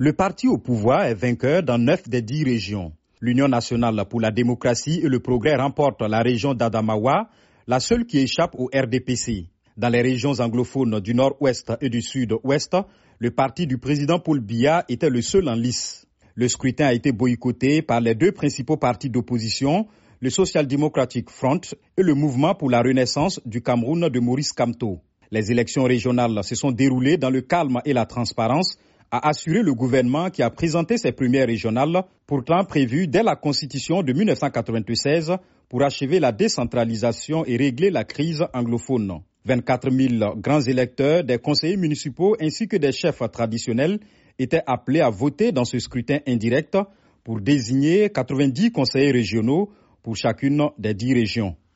Le parti au pouvoir est vainqueur dans 9 des 10 régions. L'Union nationale pour la démocratie et le progrès remporte la région d'Adamawa, la seule qui échappe au RDPC. Dans les régions anglophones du nord-ouest et du sud-ouest, le parti du président Paul Biya était le seul en lice. Le scrutin a été boycotté par les 2 principaux partis d'opposition, le Social Democratic Front et le Mouvement pour la Renaissance du Cameroun de Maurice Kamto. Les élections régionales se sont déroulées dans le calme et la transparence, a assuré le gouvernement qui a présenté ses premières régionales, pourtant prévues dès la Constitution de 1996 pour achever la décentralisation et régler la crise anglophone. 24 000 grands électeurs, des conseillers municipaux ainsi que des chefs traditionnels étaient appelés à voter dans ce scrutin indirect pour désigner 90 conseillers régionaux pour chacune des 10 régions.